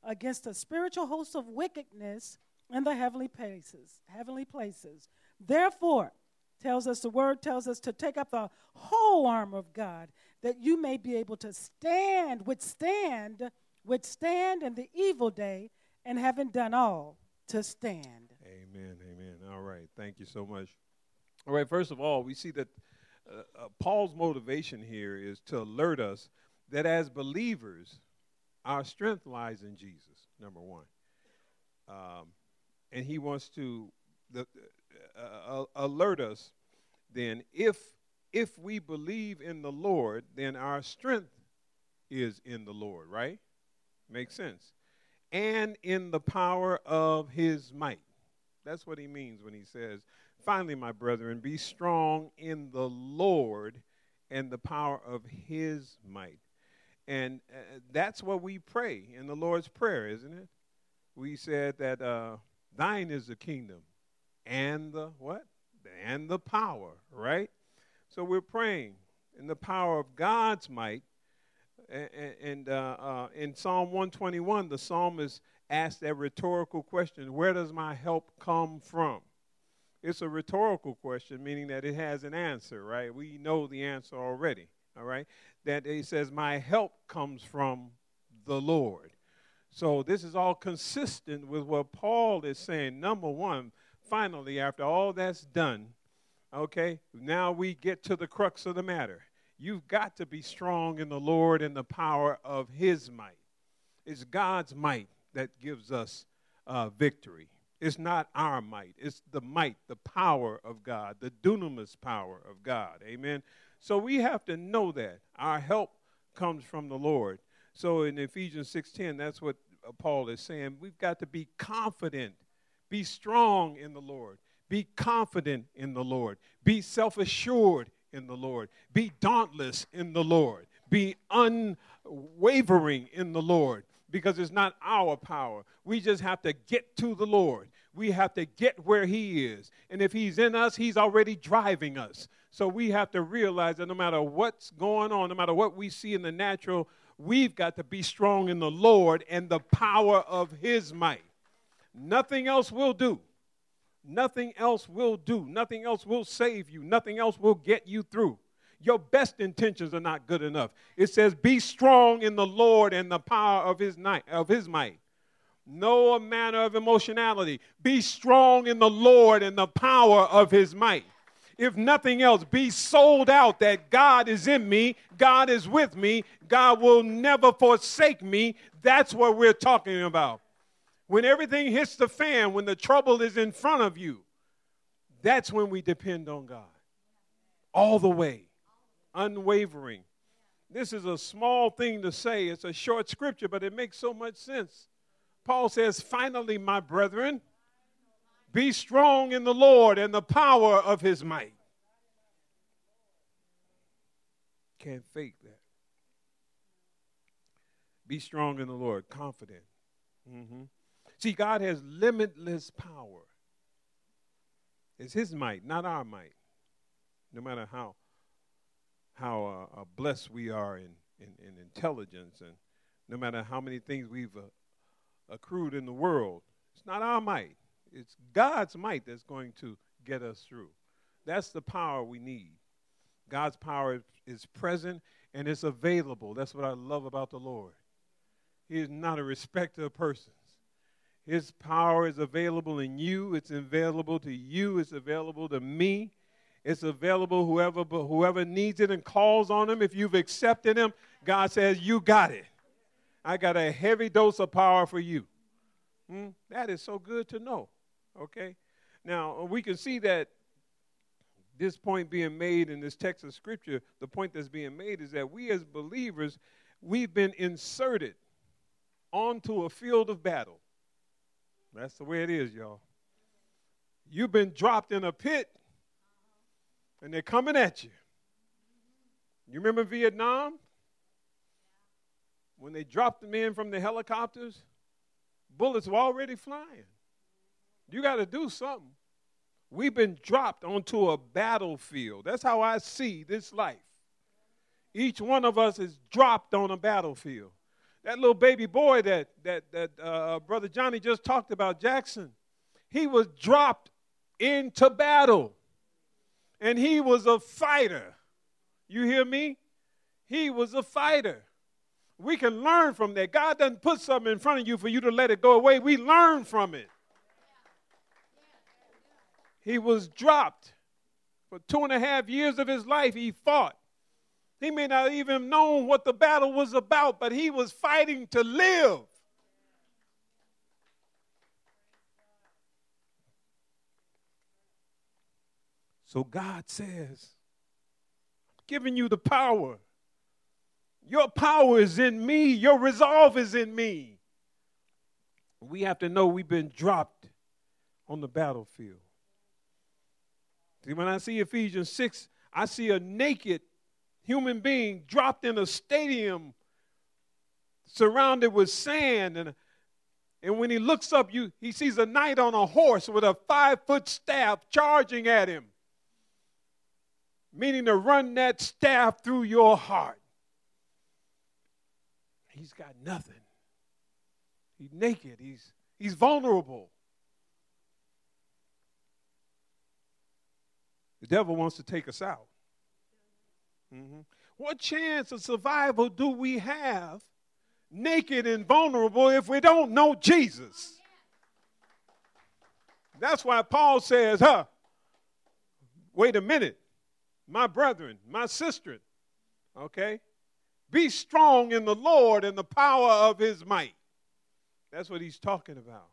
against the spiritual host of wickedness in the heavenly places. Heavenly places. Therefore, the word tells us to take up the whole armor of God, that you may be able to withstand in the evil day, and having done all, to stand. Amen, amen. All right, thank you so much. All right, first of all, we see that Paul's motivation here is to alert us that as believers, our strength lies in Jesus, number one. And he wants to alert us then, if we believe in the Lord, then our strength is in the Lord, right? Makes sense. And in the power of his might. That's what he means when he says, finally, my brethren, be strong in the Lord and the power of his might. And that's what we pray in the Lord's Prayer, isn't it? We said that thine is the kingdom and the what? And the power, right? So we're praying in the power of God's might. And in Psalm 121, the psalmist asked that rhetorical question, where does my help come from? It's a rhetorical question, meaning that it has an answer, right? We know the answer already, all right? That he says, my help comes from the Lord. So this is all consistent with what Paul is saying. Number one, finally, after all that's done, okay, now we get to the crux of the matter. You've got to be strong in the Lord and the power of his might. It's God's might that gives us victory. It's not our might. It's the might, the power of God, the dunamis power of God. Amen. So we have to know that. Our help comes from the Lord. So in Ephesians 6:10, that's what Paul is saying. We've got to be confident. Be strong in the Lord. Be confident in the Lord. Be self-assured in the Lord. Be dauntless in the Lord. Be unwavering in the Lord, because it's not our power. We just have to get to the Lord. We have to get where he is. And if he's in us, he's already driving us. So we have to realize that no matter what's going on, no matter what we see in the natural, we've got to be strong in the Lord and the power of his might. Nothing else will do. Nothing else will do. Nothing else will save you. Nothing else will get you through. Your best intentions are not good enough. It says, be strong in the Lord and the power of his might. No manner of emotionality. Be strong in the Lord and the power of his might. If nothing else, be sold out that God is in me, God is with me, God will never forsake me. That's what we're talking about. When everything hits the fan, when the trouble is in front of you, that's when we depend on God. All the way, unwavering. This is a small thing to say. It's a short scripture, but it makes so much sense. Paul says, finally, my brethren, be strong in the Lord and the power of his might. Can't fake that. Be strong in the Lord, confident. See, God has limitless power. It's his might, not our might. No matter how blessed we are in intelligence, and no matter how many things we've accrued in the world, it's not our might. It's God's might that's going to get us through. That's the power we need. God's power is present and it's available. That's what I love about the Lord. He is not a respecter of persons. His power is available in you. It's available to you. It's available to me. It's available whoever needs it and calls on him. If you've accepted him, God says, you got it. I got a heavy dose of power for you. That is so good to know. Okay? Now, we can see that this point being made in this text of Scripture, the point that's being made is that we as believers, we've been inserted onto a field of battle. That's the way it is, y'all. You've been dropped in a pit, and they're coming at you. You remember Vietnam? When they dropped the men from the helicopters, bullets were already flying. You got to do something. We've been dropped onto a battlefield. That's how I see this life. Each one of us is dropped on a battlefield. That little baby boy that Brother Johnny just talked about, Jackson, he was dropped into battle. And he was a fighter. You hear me? He was a fighter. We can learn from that. God doesn't put something in front of you for you to let it go away. We learn from it. He was dropped. For 2.5 years of his life, he fought. He may not even known what the battle was about, but he was fighting to live. So God says, I'm giving you the power. Your power is in me. Your resolve is in me. We have to know we've been dropped on the battlefield. See, when I see Ephesians 6, I see a naked human being dropped in a stadium surrounded with sand. And when he looks up, he sees a knight on a horse with a 5-foot staff charging at him, meaning to run that staff through your heart. He's got nothing. He's naked. He's vulnerable. The devil wants to take us out. Mm-hmm. What chance of survival do we have naked and vulnerable if we don't know Jesus? That's why Paul says, wait a minute, my brethren, my sister, okay? Be strong in the Lord and the power of his might. That's what he's talking about.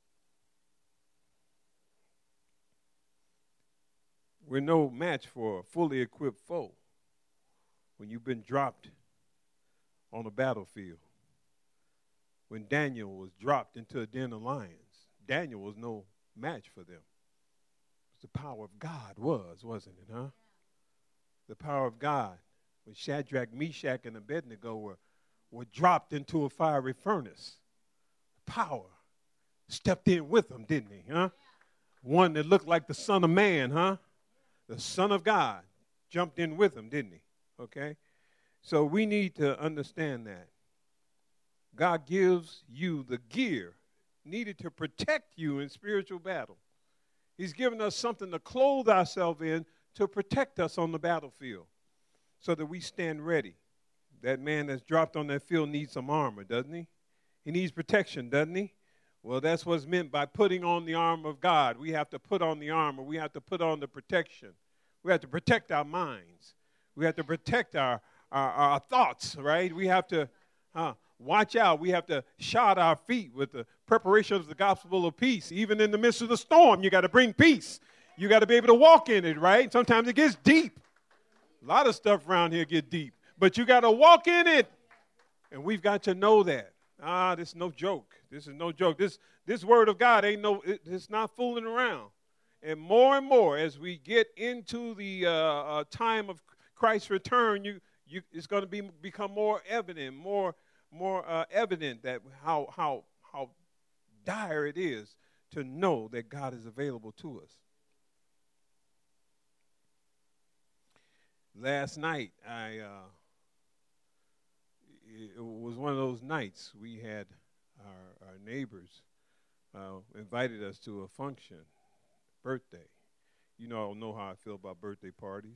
We're no match for a fully equipped foe when you've been dropped on a battlefield. When Daniel was dropped into a den of lions, Daniel was no match for them. The power of God wasn't it, huh? The power of God. When Shadrach, Meshach, and Abednego were dropped into a fiery furnace, power stepped in with them, didn't he, huh? One that looked like the Son of Man, huh? The Son of God jumped in with him, didn't he? Okay? So we need to understand that. God gives you the gear needed to protect you in spiritual battle. He's given us something to clothe ourselves in to protect us on the battlefield so that we stand ready. That man that's dropped on that field needs some armor, doesn't he? He needs protection, doesn't he? Well, that's what's meant by putting on the armor of God. We have to put on the armor. We have to put on the protection. We have to protect our minds. We have to protect our thoughts, right? We have to watch out. We have to shod our feet with the preparation of the gospel of peace. Even in the midst of the storm, you got to bring peace. You got to be able to walk in it, right? Sometimes it gets deep. A lot of stuff around here get deep. But you got to walk in it. And we've got to know that. This is no joke. This is no joke. This word of God it's not fooling around. And more as we get into the time of Christ's return, it's going to become more evident, more evident that how dire it is to know that God is available to us. Last night, it was one of those nights we had our neighbors invited us to a function, birthday. You know, I don't know how I feel about birthday parties.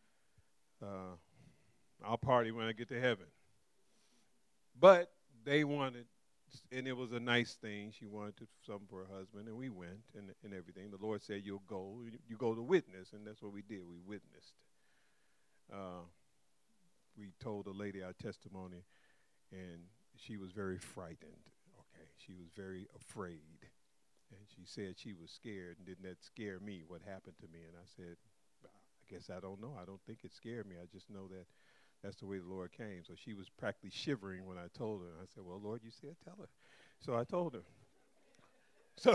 I'll party when I get to heaven. But they wanted, and it was a nice thing. She wanted something for her husband, and we went and everything. The Lord said, you'll go. You go to witness, and that's what we did. We witnessed. We told the lady our testimony, and she was very frightened. Okay, she was very afraid, and she said she was scared. And didn't that scare me? What happened to me? And I said, I guess I don't know. I don't think it scared me. I just know that that's the way the Lord came. So she was practically shivering when I told her. I said, well, Lord, you said tell her. So I told her. So,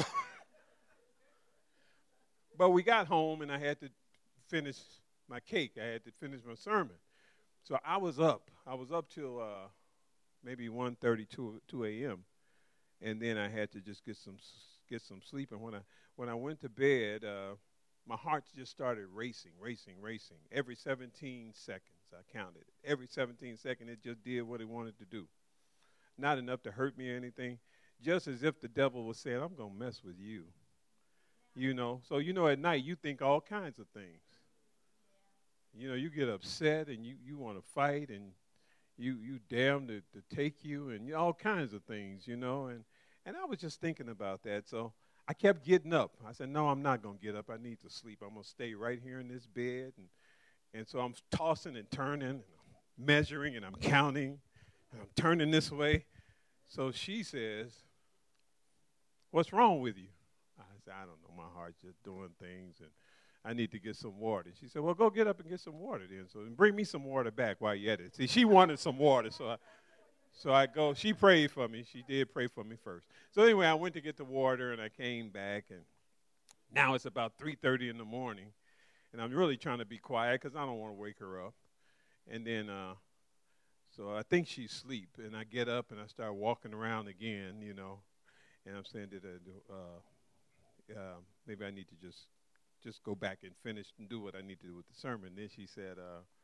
but we got home, and I had to finish my cake. I had to finish my sermon. So I was up. I was up till maybe 1:30, 2 a.m. And then I had to just get some sleep. And when I went to bed, my heart just started racing. Every 17 seconds, I counted it. Every 17 seconds, it just did what it wanted to do. not enough to hurt me or anything. Just as if the devil was saying, I'm going to mess with you. You know, so, at night you think all kinds of things. You get upset and you want to fight and you damn to take you and all kinds of things, and I was just thinking about that. So I kept getting up. I said, no, I'm not going to get up. I need to sleep. I'm going to stay right here in this bed. And so I'm tossing and turning and I'm measuring and I'm counting and I'm turning this way. So she says, what's wrong with you? I said, I don't know. My heart's just doing things and I need to get some water. She said, well, go get up and get some water then. So bring me some water back while you're at it. See, she wanted some water. So I go. She prayed for me. She did pray for me first. So anyway, I went to get the water, and I came back, and now it's about 3:30 in the morning, and I'm really trying to be quiet because I don't want to wake her up. And then, so I think she's asleep, and I get up, and I start walking around again, and I'm saying that maybe I need to just go back and finish and do what I need to do with the sermon. Then she said,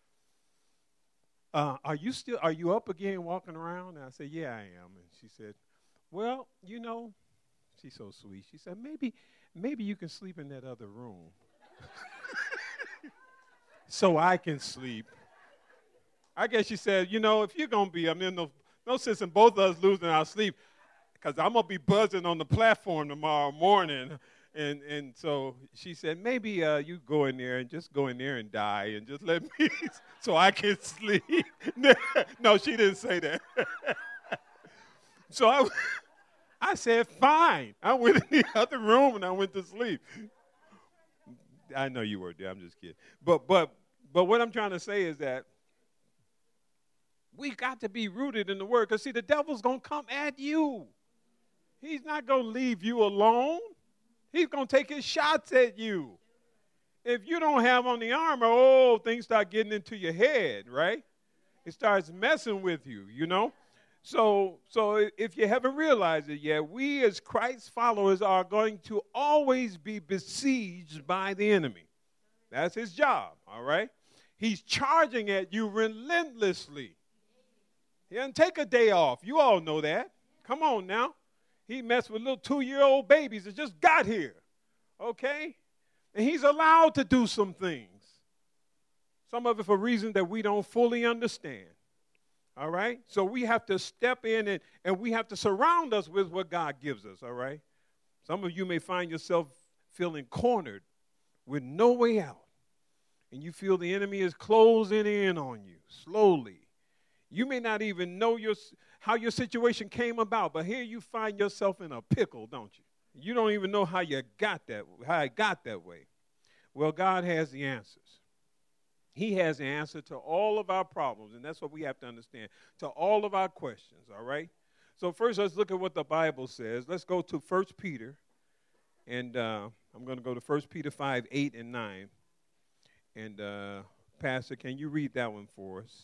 are you up again walking around? And I said, yeah, I am. And she said, well, she's so sweet. She said, maybe you can sleep in that other room. So I can sleep. I guess she said, if you're going to be, no sense in both of us losing our sleep because I'm going to be buzzing on the platform tomorrow morning. And so she said, maybe you go in there and die and just let me so I can sleep. No, she didn't say that. So I said, fine. I went in the other room and I went to sleep. I know you were there. I'm just kidding. But what I'm trying to say is that we got to be rooted in the Word. Because, see, the devil's going to come at you. He's not going to leave you alone. He's going to take his shots at you. If you don't have on the armor, things start getting into your head, right? It starts messing with you, So if you haven't realized it yet, we as Christ's followers are going to always be besieged by the enemy. That's his job, all right? He's charging at you relentlessly. He doesn't take a day off. You all know that. Come on now. He messed with little 2-year-old babies that just got here, okay? And he's allowed to do some things. Some of it for reasons that we don't fully understand, all right? So we have to step in and we have to surround us with what God gives us, all right? Some of you may find yourself feeling cornered with no way out, and you feel the enemy is closing in on you slowly. You may not even know how your situation came about, but here you find yourself in a pickle, don't you? You don't even know how it got that way. Well, God has the answers. He has the answer to all of our problems, and that's what we have to understand, to all of our questions, all right? So first, let's look at what the Bible says. Let's go to 1 Peter, and I'm going to go to 1 Peter 5, 8, and 9. And, Pastor, can you read that one for us?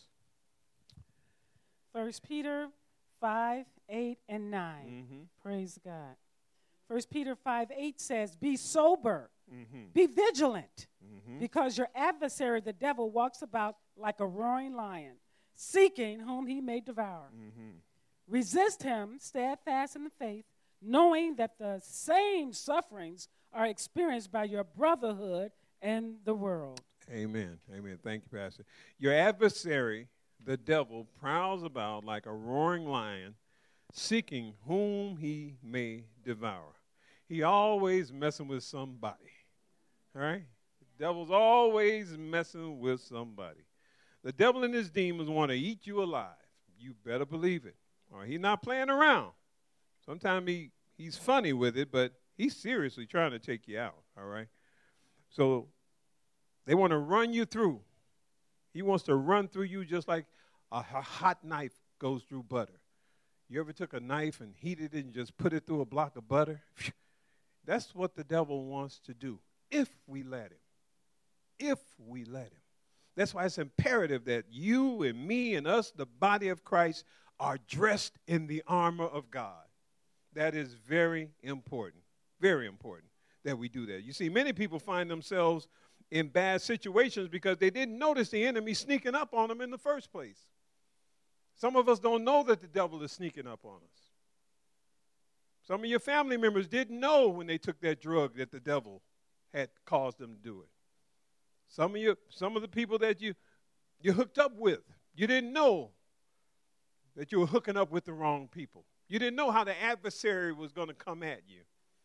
1 Peter 5, 8, and 9. Mm-hmm. Praise God. 1 Peter 5, 8 says, be sober, mm-hmm. be vigilant, mm-hmm. because your adversary, the devil, walks about like a roaring lion, seeking whom he may devour. Mm-hmm. Resist him, steadfast in the faith, knowing that the same sufferings are experienced by your brotherhood and the world. Amen. Amen. Thank you, Pastor. Your adversary, the devil, prowls about like a roaring lion, seeking whom he may devour. He always messing with somebody. All right? The devil's always messing with somebody. The devil and his demons want to eat you alive. You better believe it. All right? He's not playing around. Sometimes he's funny with it, but he's seriously trying to take you out. All right? So they want to run you through. He wants to run through you just like a hot knife goes through butter. You ever took a knife and heated it and just put it through a block of butter? That's what the devil wants to do, if we let him. If we let him. That's why it's imperative that you and me and us, the body of Christ, are dressed in the armor of God. That is very important that we do that. You see, many people find themselves in bad situations because they didn't notice the enemy sneaking up on them in the first place. Some of us don't know that the devil is sneaking up on us. Some of your family members didn't know when they took that drug that the devil had caused them to do it. Some of the people that you hooked up with, you didn't know that you were hooking up with the wrong people. You didn't know how the adversary was going to come at you.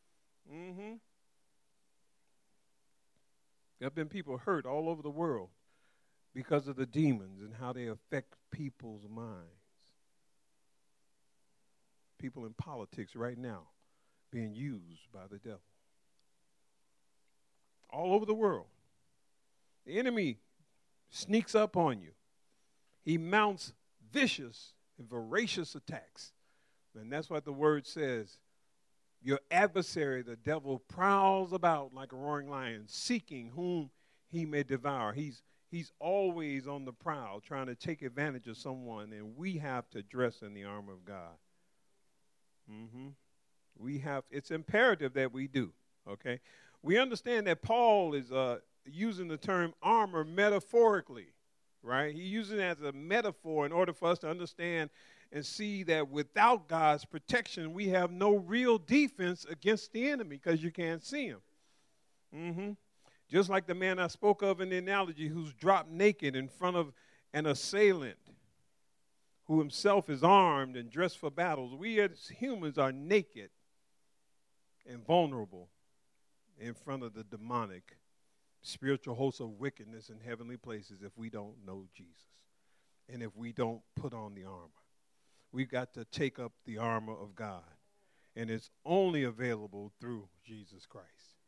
There have been people hurt all over the world because of the demons and how they affect people's minds. People in politics right now being used by the devil. All over the world. The enemy sneaks up on you. He mounts vicious and voracious attacks. And that's what the word says. Your adversary, the devil, prowls about like a roaring lion, seeking whom he may devour. He's always on the prowl, trying to take advantage of someone, and we have to dress in the armor of God. It's imperative that we do, okay? We understand that Paul is using the term armor metaphorically, right? He uses it as a metaphor in order for us to understand and see that without God's protection, we have no real defense against the enemy because you can't see him. Just like the man I spoke of in the analogy who's dropped naked in front of an assailant who himself is armed and dressed for battles. We as humans are naked and vulnerable in front of the demonic spiritual hosts of wickedness in heavenly places if we don't know Jesus and if we don't put on the armor. We've got to take up the armor of God, and it's only available through Jesus Christ.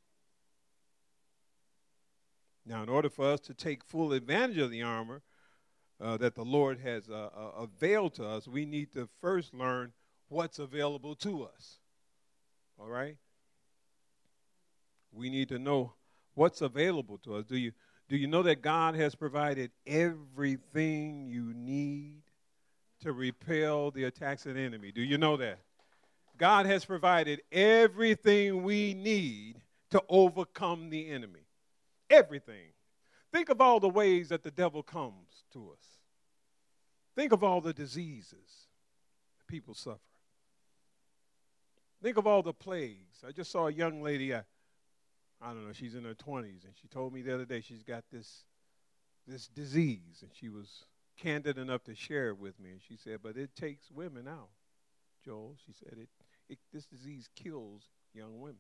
Now, in order for us to take full advantage of the armor that the Lord has availed to us, we need to first learn what's available to us. All right? We need to know what's available to us. Do you know that God has provided everything you need to repel the attacks of the enemy? Do you know that? God has provided everything we need to overcome the enemy. Everything. Think of all the ways that the devil comes to us. Think of all the diseases people suffer. Think of all the plagues. I just saw a young lady, I don't know, she's in her 20s, and she told me the other day she's got this disease, and she was candid enough to share it with me. And she said, but it takes women out, Joel. She said, this disease kills young women.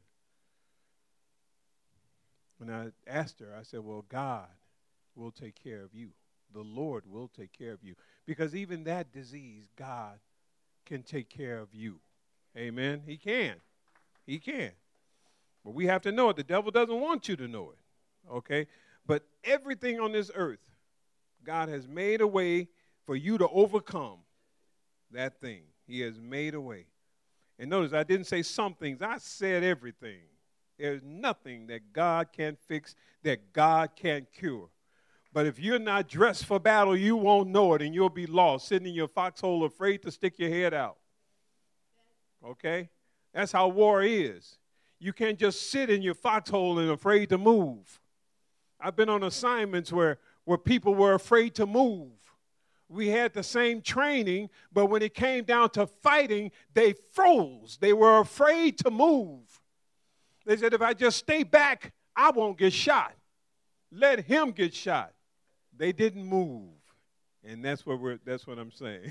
When I asked her, I said, well, God will take care of you. The Lord will take care of you. Because even that disease, God can take care of you. Amen? He can. He can. But we have to know it. The devil doesn't want you to know it. Okay? But everything on this earth, God has made a way for you to overcome that thing. He has made a way. And notice, I didn't say some things. I said everything. There's nothing that God can't fix, that God can't cure. But if you're not dressed for battle, you won't know it, and you'll be lost, sitting in your foxhole afraid to stick your head out. Okay? That's how war is. You can't just sit in your foxhole and afraid to move. I've been on assignments where people were afraid to move. We had the same training, but when it came down to fighting, they froze. They were afraid to move. They said, if I just stay back, I won't get shot. Let him get shot. They didn't move. And that's what I'm saying.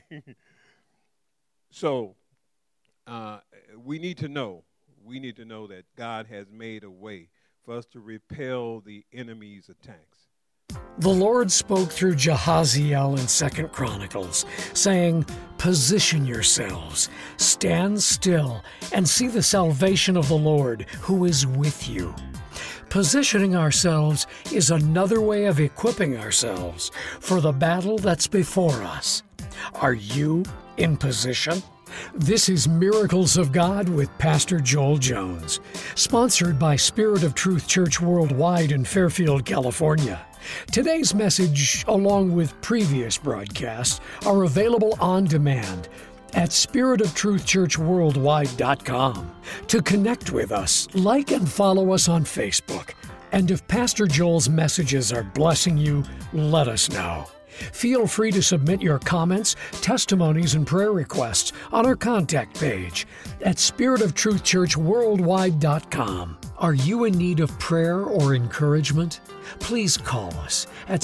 So we need to know that God has made a way for us to repel the enemy's attacks. The Lord spoke through Jehaziel in 2 Chronicles, saying, position yourselves, stand still, and see the salvation of the Lord, who is with you. Positioning ourselves is another way of equipping ourselves for the battle that's before us. Are you in position? This is Miracles of God with Pastor Joel Jones, sponsored by Spirit of Truth Church Worldwide in Fairfield, California. Today's message, along with previous broadcasts, are available on demand at spiritoftruthchurchworldwide.com. To connect with us, like and follow us on Facebook. And if Pastor Joel's messages are blessing you, let us know. Feel free to submit your comments, testimonies, and prayer requests on our contact page at spiritoftruthchurchworldwide.com. Are you in need of prayer or encouragement? Please call us at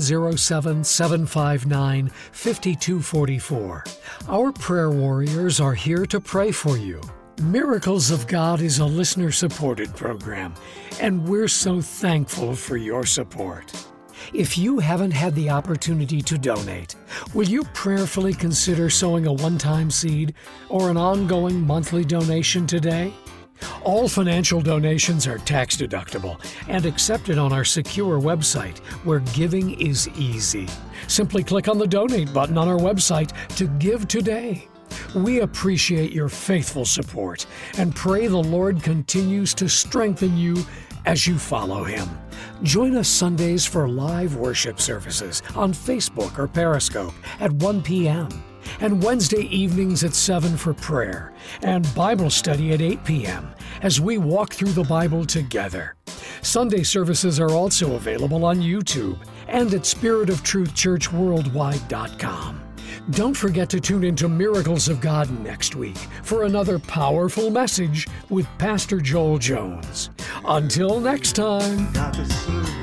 707-759-5244. Our prayer warriors are here to pray for you. Miracles of God is a listener-supported program, and we're so thankful for your support. If you haven't had the opportunity to donate, will you prayerfully consider sowing a one-time seed or an ongoing monthly donation today? All financial donations are tax-deductible and accepted on our secure website, where giving is easy. Simply click on the donate button on our website to give today. We appreciate your faithful support and pray the Lord continues to strengthen you as you follow Him. Join us Sundays for live worship services on Facebook or Periscope at 1 p.m. and Wednesday evenings at 7 for prayer and Bible study at 8 p.m. as we walk through the Bible together. Sunday services are also available on YouTube and at spiritoftruthchurchworldwide.com. Don't forget to tune into Miracles of God next week for another powerful message with Pastor Joel Jones. Until next time.